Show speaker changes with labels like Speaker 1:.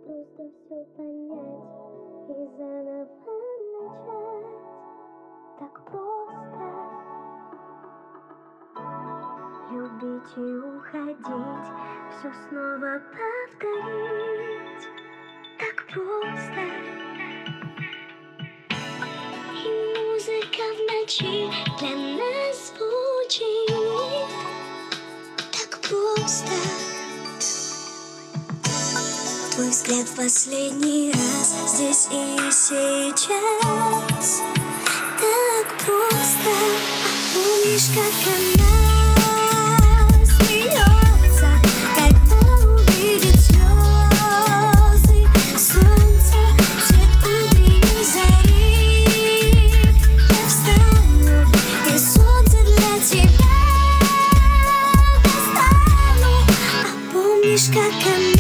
Speaker 1: просто все понять и заново начать. Так просто любить и уходить, все снова повторить. Так просто. И музыка в ночи для нас звучит. Так просто. Твой взгляд в последний раз здесь и сейчас. Так просто. А помнишь, как она смеется, когда увидит слезы, солнце, свет утренней зари? Я встану, и солнце для тебя достану. А помнишь, как она